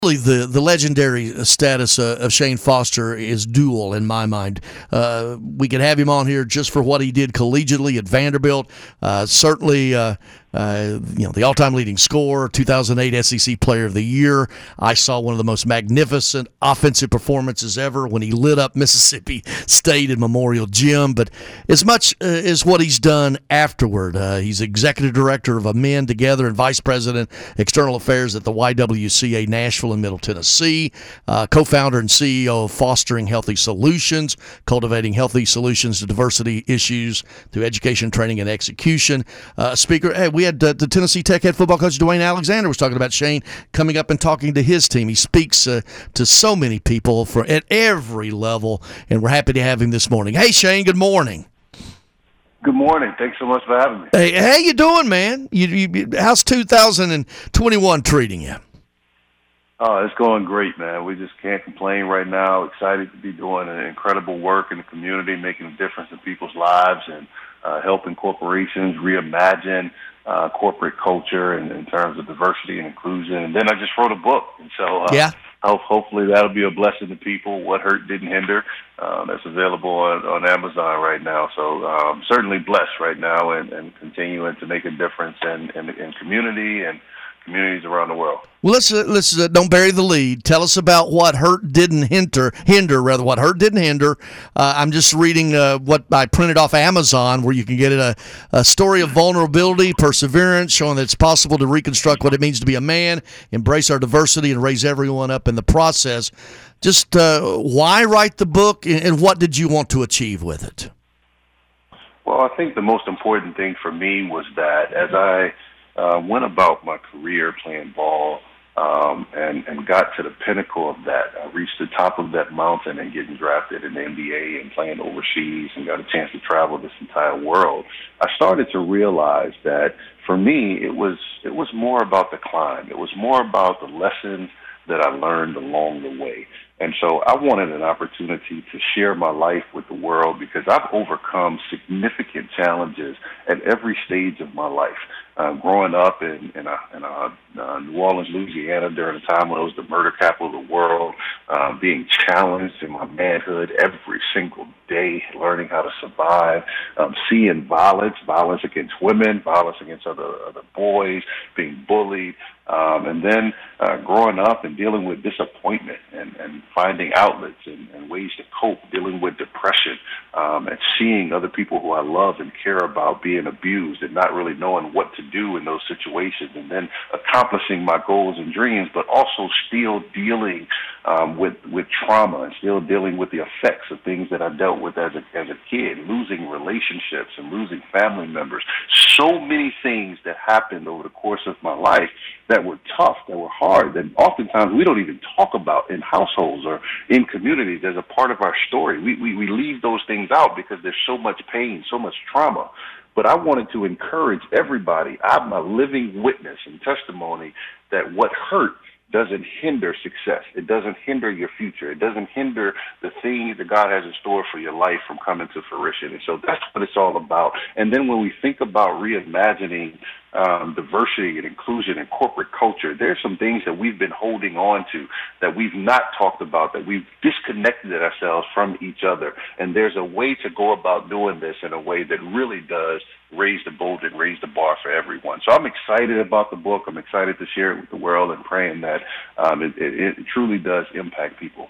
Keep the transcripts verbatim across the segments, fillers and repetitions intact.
The, the legendary status uh, of Shane Foster is dual in my mind. Uh, we could have him on here just for what he did collegiately at Vanderbilt. Uh, certainly, uh, uh, you know, the all-time leading scorer, two thousand eight S E C Player of the Year. I saw one of the most magnificent offensive performances ever when he lit up Mississippi State in Memorial Gym. But as much uh, as what he's done afterward, uh, he's executive director of Amend Together and vice president external affairs at the Y W C A Nashville in Middle Tennessee, uh, co-founder and C E O of Fostering Healthy Solutions, cultivating healthy solutions to diversity issues through education, training, and execution. Uh, speaker, hey, we had uh, the Tennessee Tech head football coach Dwayne Alexander was talking about Shane coming up and talking to his team. He speaks uh, to so many people for at every level, and we're happy to have him this morning. Hey, Shane, good morning. Good morning. Thanks so much for having me. Hey, how you doing, man? You, you, how's two thousand twenty-one treating you? Oh, it's going great, man. We just can't complain right now. Excited to be doing an incredible work in the community, making a difference in people's lives, and uh, helping corporations reimagine uh, corporate culture in, in terms of diversity and inclusion. And then I just wrote a book, and so uh, yeah. hope, hopefully that'll be a blessing to people. What Hurt Didn't Hinder. Uh, that's available on, on Amazon right now. So um, certainly blessed right now, and, and continuing to make a difference in, in, in community and communities around the world. Well, let's uh, let's uh, don't bury the lead. Tell us about what hurt didn't hinder, hinder rather. What hurt didn't hinder. Uh, I'm just reading uh, what I printed off Amazon, where you can get it a, a story of vulnerability, perseverance, showing that it's possible to reconstruct what it means to be a man, embrace our diversity, and raise everyone up in the process. Just uh, why write the book, and what did you want to achieve with it? Well, I think the most important thing for me was that as I Uh, went about my career playing ball um, and, and got to the pinnacle of that. I reached the top of that mountain and getting drafted in the N B A and playing overseas and got a chance to travel this entire world. I started to realize that for me, it was it was more about the climb. It was more about the lessons that I learned along the way. And so I wanted an opportunity to share my life with the world because I've overcome significant challenges at every stage of my life. Uh, growing up in, in, a, in a, uh, New Orleans, Louisiana, during a time when it was the murder capital of the world, uh, being challenged in my manhood every single day, learning how to survive, um, seeing violence, violence against women, violence against other, other boys, being bullied, um, and then uh, growing up and dealing with disappointment and, and finding outlets and, and ways to cope, dealing with depression, um, and seeing other people who I love and care about being abused and not really knowing what to do in those situations, and then accomplishing my goals and dreams, but also still dealing um, with with trauma and still dealing with the effects of things that I dealt with as a as a kid, losing relationships and losing family members. So many things that happened over the course of my life that were tough, that were hard, that oftentimes we don't even talk about in households or in communities as a part of our story. We, we, we leave those things out because there's so much pain, so much trauma. But I wanted to encourage everybody. I'm a living witness and testimony that what hurt doesn't hinder success. It doesn't hinder your future. It doesn't hinder the things that God has in store for your life from coming to fruition. And so that's what it's all about. And then when we think about reimagining um, diversity and inclusion in corporate culture, there's some things that we've been holding on to that we've not talked about, that we've disconnected ourselves from each other. And there's a way to go about doing this in a way that really does raise the boat and raise the bar for everyone. So I'm excited about the book. I'm excited to share it with the world and praying that um, it, it, it truly does impact people.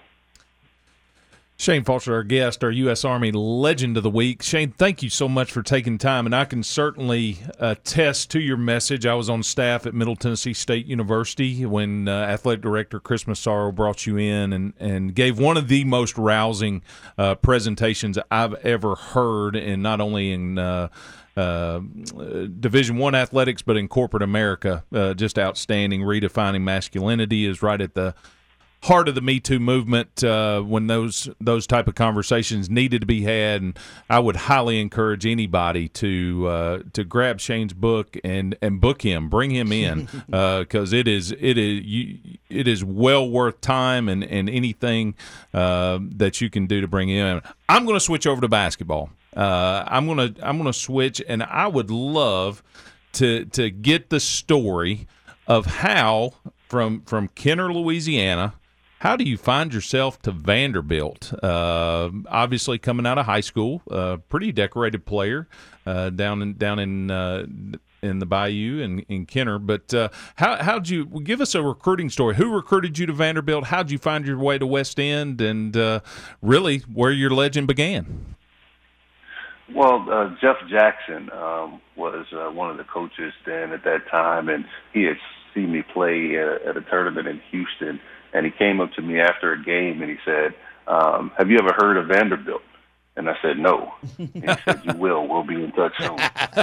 Shane Foster, our guest, our U S Army Legend of the Week. Shane, thank you so much for taking time, and I can certainly attest to your message. I was on staff at Middle Tennessee State University when uh, Athletic Director Chris Massaro brought you in and, and gave one of the most rousing uh, presentations I've ever heard, and not only in uh, Uh, Division One athletics, but in corporate America. Uh, just outstanding. Redefining masculinity is right at the heart of the Me Too movement uh, when those those type of conversations needed to be had. And I would highly encourage anybody to uh, to grab Shane's book and, and book him, bring him in, because uh, it is it is you, it is well worth time and and anything uh, that you can do to bring him in. I'm going to switch over to basketball. Uh, I'm gonna I'm gonna switch, and I would love to to get the story of how from from Kenner, Louisiana, how do you find yourself to Vanderbilt? Uh, obviously, coming out of high school, a uh, pretty decorated player uh, down in down in uh, in the Bayou in, in Kenner. But uh, how how'd you give us a recruiting story? Who recruited you to Vanderbilt? How'd you find your way to West End, and uh, really where your legend began? Well, uh, Jeff Jackson um, was uh, one of the coaches then at that time, and he had seen me play at, at a tournament in Houston, and he came up to me after a game and he said, um, have you ever heard of Vanderbilt? And I said, no. And he said, you will. We'll be in touch soon.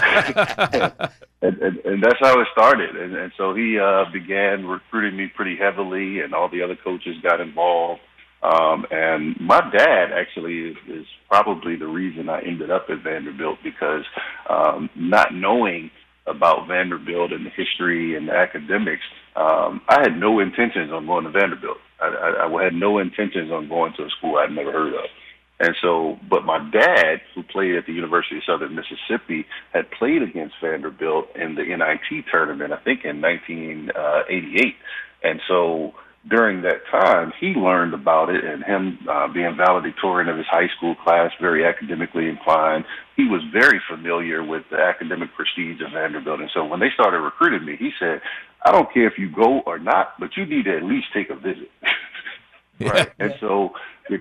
and, and, and that's how it started. And, and so he uh, began recruiting me pretty heavily, and all the other coaches got involved. Um, and my dad actually is, is probably the reason I ended up at Vanderbilt, because um, not knowing about Vanderbilt and the history and the academics, um, I had no intentions on going to Vanderbilt. I, I, I had no intentions on going to a school I'd never heard of. And so, but my dad, who played at the University of Southern Mississippi, had played against Vanderbilt in the N I T tournament, I think in nineteen eighty-eight. And so during that time, he learned about it, and him uh, being valedictorian of his high school class, very academically inclined, he was very familiar with the academic prestige of Vanderbilt. And so when they started recruiting me, he said, I don't care if you go or not, but you need to at least take a visit. Right. Yeah. And so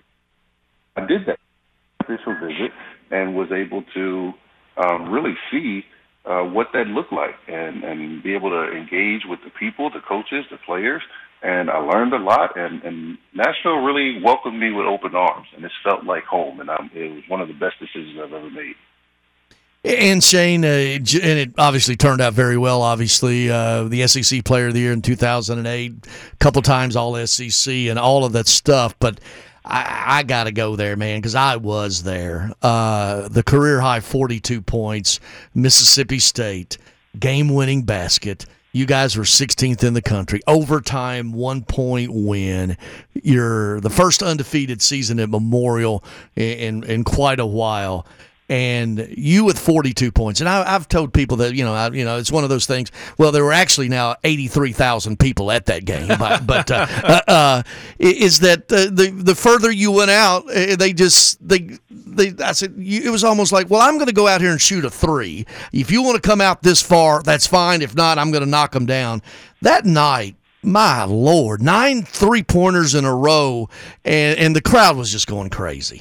I did that official visit and was able to um, really see uh, what that looked like, and, and be able to engage with the people, the coaches, the players. And I learned a lot, and, and Nashville really welcomed me with open arms, and it felt like home, and I'm, it was one of the best decisions I've ever made. And Shane, uh, and it obviously turned out very well, obviously, uh, the S E C Player of the Year in two thousand eight, a couple times All S E C and all of that stuff, but I, I got to go there, man, because I was there. Uh, the career-high forty-two points, Mississippi State, game-winning basket. You guys were sixteenth in the country. Overtime, one-point win. You're the first undefeated season at Memorial in, in, in quite a while. And you with forty-two points. And I, I've told people that, you know, I, you know, it's one of those things. Well, there were actually now eighty-three thousand people at that game. But, but uh, uh, uh, is that uh, the the further you went out, uh, they just they they. I said you, it was almost like, well, I'm going to go out here and shoot a three. If you want to come out this far, that's fine. If not, I'm going to knock them down. That night, my Lord, nine three pointers in a row, and and the crowd was just going crazy.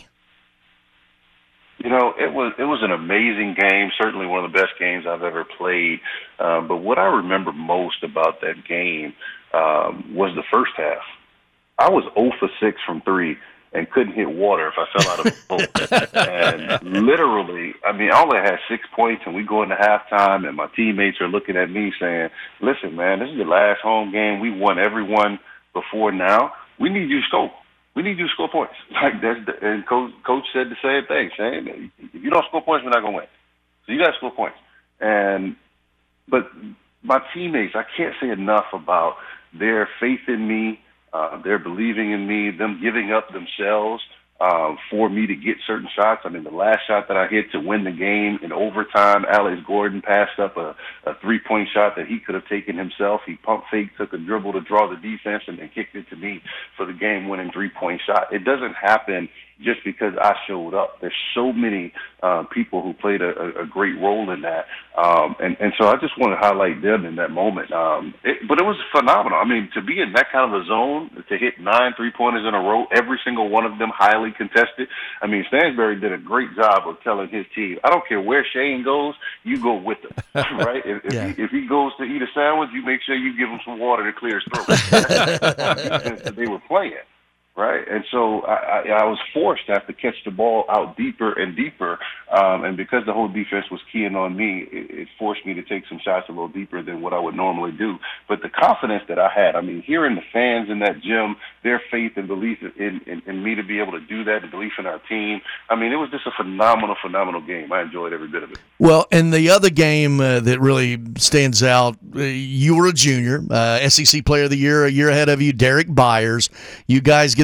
You know, it was it was an amazing game, certainly one of the best games I've ever played. Um, but what I remember most about that game um, was the first half. I was zero for six from three and couldn't hit water if I fell out of a boat. And literally, I mean, I only had six points, and we go into halftime, and my teammates are looking at me saying, listen, man, this is the last home game. We won every one before now. We need you to score. We need you to score points. Like that's the, and coach, coach said the same thing, saying, if you don't score points, we're not going to win. So you got to score points. And but my teammates, I can't say enough about their faith in me, uh, their believing in me, them giving up themselves um, for me to get certain shots. I mean, the last shot that I hit to win the game in overtime, Alex Gordon passed up a, a three-point shot that he could have taken himself. He pump fake, took a dribble to draw the defense, and then kicked it to me for the game-winning three-point shot. It doesn't happen just because I showed up. There's so many uh, people who played a, a great role in that. Um, and, and so I just want to highlight them in that moment. Um, it, but it was phenomenal. I mean, to be in that kind of a zone, to hit nine three-pointers in a row, every single one of them highly contested. I mean, Stansbury did a great job of telling his team, I don't care where Shane goes, you go with him, right? If, if, yeah. he, if he goes to eat a sandwich, you make sure you give him some water to clear his throat. That's the they were playing. Right, and so I, I, I was forced to have to catch the ball out deeper and deeper, um, and because the whole defense was keying on me, it, it forced me to take some shots a little deeper than what I would normally do. But the confidence that I had, I mean, hearing the fans in that gym, their faith and belief in, in, in me to be able to do that, the belief in our team, I mean, it was just a phenomenal, phenomenal game. I enjoyed every bit of it. Well, and the other game uh, that really stands out, uh, you were a junior, uh, S E C Player of the Year, a year ahead of you, Derek Byers. You guys get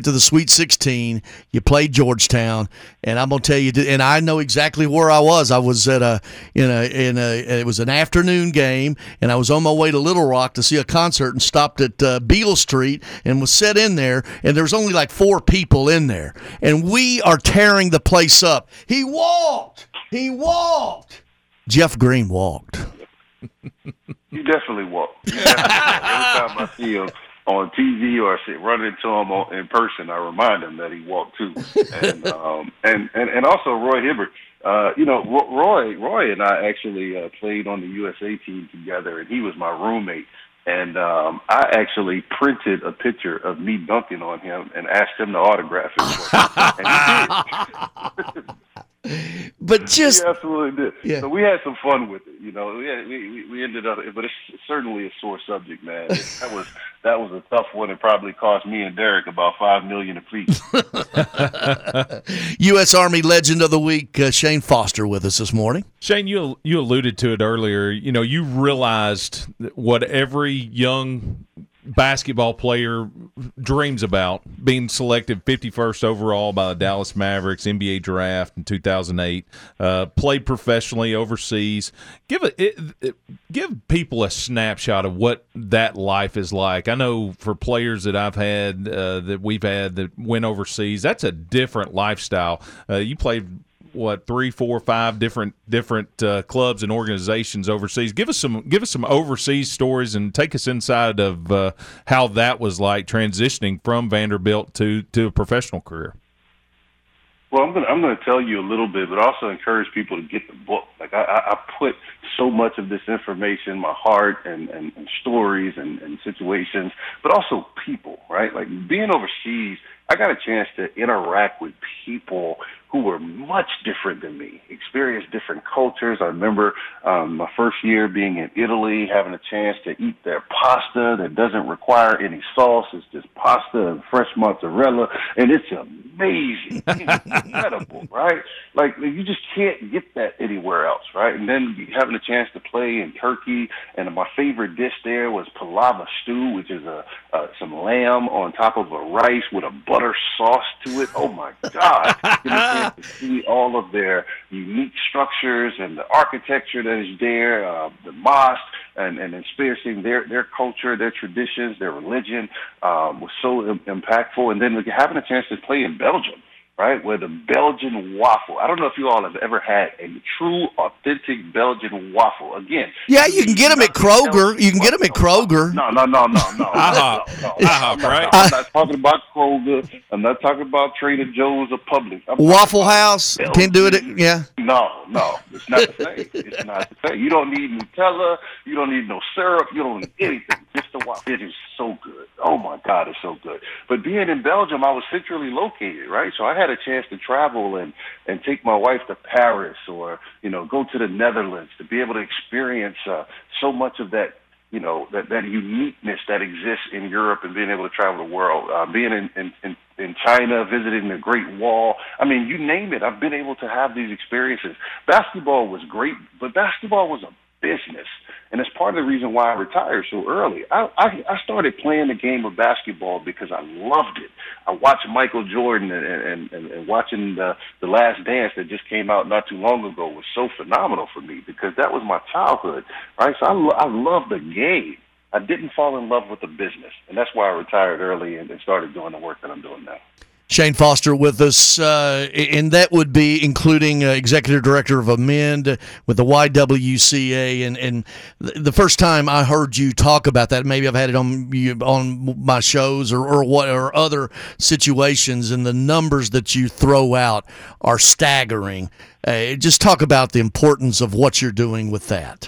get to the Sweet sixteen. You played Georgetown, and I'm gonna tell you, and I know exactly where I was. I was at a in a in a it was an afternoon game, and I was on my way to Little Rock to see a concert, and stopped at uh, Beale Street and was set in there, and there was only like four people in there, and we are tearing the place up. He walked. He walked. Jeff Green walked. You definitely walk. You definitely walk. Every time I see him on T V or I see run into him on, in person, I remind him that he walked too. And um, and, and and also Roy Hibbert. Uh, you know, Roy Roy and I actually uh, played on the U S A team together, and he was my roommate. And um, I actually printed a picture of me dunking on him and asked him to autograph it. And he did. But just he absolutely did. Yeah. So we had some fun with it, you know. We had, we we ended up, but it's certainly a sore subject, man. It, that was that was a tough one. It probably cost me and Derek about five million apiece. U S Army Legend of the Week, uh, Shane Foster, with us this morning. Shane, you you alluded to it earlier. You know, you realized what every young basketball player dreams about, being selected fifty-first overall by the Dallas Mavericks N B A draft in two thousand eight, uh, played professionally overseas. Give a, it, it, give people a snapshot of what that life is like. I know for players that I've had, uh, that we've had that went overseas, that's a different lifestyle. Uh, you played what three, four, five different different uh, clubs and organizations overseas. Give us some give us some overseas stories and take us inside of uh, how that was like transitioning from Vanderbilt to to a professional career. Well, I'm gonna I'm gonna tell you a little bit, but also encourage people to get the book. Like I, I, I put so much of this information, my heart and, and, and stories and, and situations, but also people, right? Like being overseas, I got a chance to interact with people who were much different than me, experienced different cultures. I remember um, my first year being in Italy, having a chance to eat their pasta that doesn't require any sauce. It's just pasta and fresh mozzarella, and it's amazing. It's incredible, right? Like, you just can't get that anywhere else, right? And then having a chance to play in Turkey, and my favorite dish there was palava stew, which is a, uh, some lamb on top of a rice with a butter sauce to it. Oh, my God. To see all of their unique structures and the architecture that is there, uh, the mosque, and, and experiencing their, their culture, their traditions, their religion um, was so im- impactful. And then having a chance to play in Belgium, right, where the Belgian waffle. I don't know if you all have ever had a true, authentic Belgian waffle. Again, yeah, you can get them at Kroger. You can get them at Kroger. No, no, no, no, no. Uh-huh. no, no, no. Uh-huh, I'm, not, right? I'm not talking about Kroger. I'm not talking about Trader Joe's or Publix. I'm Waffle House. Can't do it. At, yeah. No, no, it's not the same. It's not the same. You don't need Nutella. You don't need no syrup. You don't need anything. Just the waffle. It is so good. Oh my God, it's so good. But being in Belgium, I was centrally located, right? So I had a chance to travel and and take my wife to Paris, or you know, go to the Netherlands, to be able to experience uh, so much of that. You know, that, that uniqueness that exists in Europe, and being able to travel the world, uh, being in, in, in, in China, visiting the Great Wall. I mean, you name it. I've been able to have these experiences. Basketball was great, but basketball was a business. And it's part of the reason why I retired so early. I, I, I started playing the game of basketball because I loved it. I watched Michael Jordan, and, and, and, and watching the, the Last Dance that just came out not too long ago was so phenomenal for me, because that was my childhood, right? So I, lo- I love the game. I didn't fall in love with the business, and that's why I retired early and, and started doing the work that I'm doing now. Shane Foster with us, uh, and that would be including uh, Executive Director of Amend with the Y W C A. And, and the first time I heard you talk about that, maybe I've had it on you, on my shows or, or what or other situations, and the numbers that you throw out are staggering. Uh, just talk about the importance of what you're doing with that.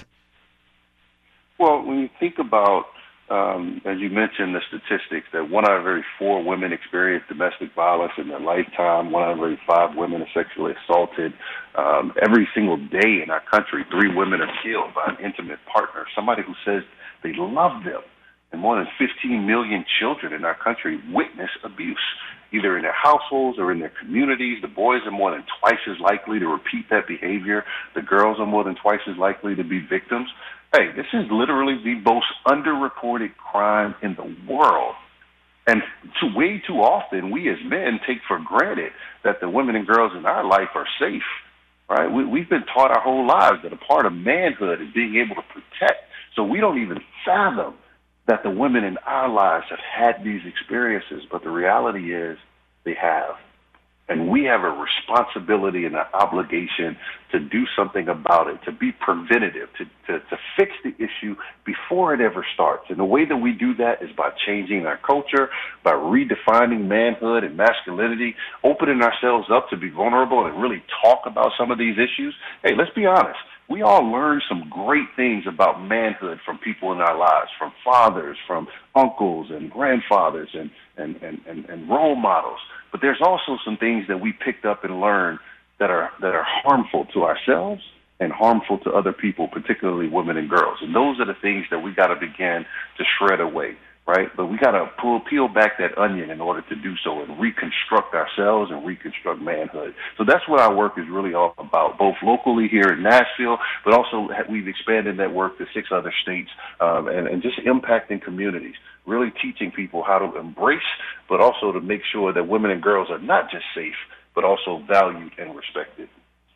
Well, when you think about, Um, as you mentioned, the statistics that one out of every four women experience domestic violence in their lifetime, one out of every five women are sexually assaulted. Um, every single day in our country, three women are killed by an intimate partner, somebody who says they love them. And more than fifteen million children in our country witness abuse, either in their households or in their communities. The boys are more than twice as likely to repeat that behavior. The girls are more than twice as likely to be victims. Hey, this is literally the most underreported crime in the world. And too, way too often, we as men take for granted that the women and girls in our life are safe, right? We, we've been taught our whole lives that a part of manhood is being able to protect. So we don't even fathom that the women in our lives have had these experiences, but the reality is they have. And we have a responsibility and an obligation to do something about it, to be preventative, to, to, to fix the issue before it ever starts. And the way that we do that is by changing our culture, by redefining manhood and masculinity, opening ourselves up to be vulnerable and really talk about some of these issues. Hey, let's be honest. We all learn some great things about manhood from people in our lives, from fathers, from uncles and grandfathers and, and, and, and, and role models. But there's also some things that we picked up and learned that are that are harmful to ourselves and harmful to other people, particularly women and girls. And those are the things that we got to begin to shred away, right? But we got to pull, peel back that onion in order to do so and reconstruct ourselves and reconstruct manhood. So that's what our work is really all about, both locally here in Nashville, but also we've expanded that work to six other states um, and, and just impacting communities, really teaching people how to embrace, but also to make sure that women and girls are not just safe, but also valued and respected.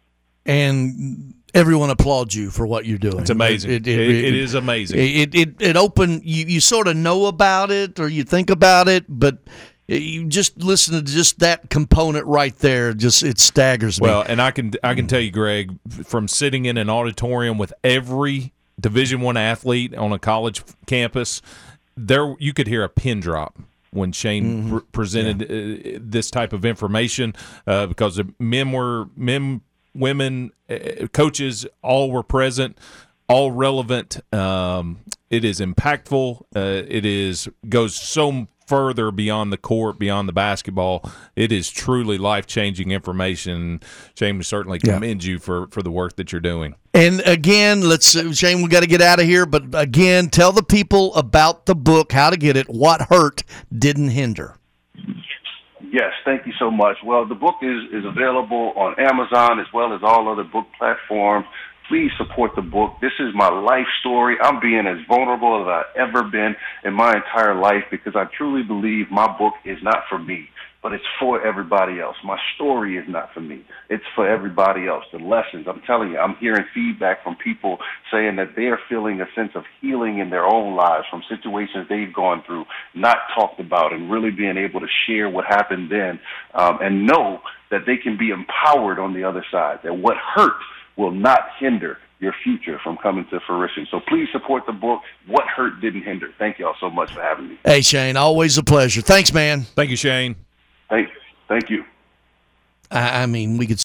And everyone applauds you for what you're doing. It's amazing. It, it, it, it is amazing. It it it open. You, you sort of know about it or you think about it, but you just listen to just that component right there. Just it staggers me. Well, and I can I can tell you, Greg, from sitting in an auditorium with every Division One athlete on a college campus, there you could hear a pin drop when Shane mm-hmm. pre- presented yeah. uh, this type of information uh, because the men were men. Women, uh, coaches, all were present, all relevant. Um, it is impactful. Uh, it is goes so further beyond the court, beyond the basketball. It is truly life-changing information. Shane, we certainly commend yeah. you for, for the work that you're doing. And again, let's Shane, we got to get out of here. But again, tell the people about the book, how to get it. What hurt didn't hinder. Yes, thank you so much. Well, the book is, is available on Amazon as well as all other book platforms. Please support the book. This is my life story. I'm being as vulnerable as I've ever been in my entire life because I truly believe my book is not for me, but it's for everybody else. My story is not for me. It's for everybody else. The lessons, I'm telling you, I'm hearing feedback from people saying that they are feeling a sense of healing in their own lives from situations they've gone through, not talked about, and really being able to share what happened then um, and know that they can be empowered on the other side, that what hurt will not hinder your future from coming to fruition. So please support the book, What Hurt Didn't Hinder. Thank you all so much for having me. Hey, Shane, always a pleasure. Thanks, man. Thank you, Shane. Thank, thank you. I, I mean, we could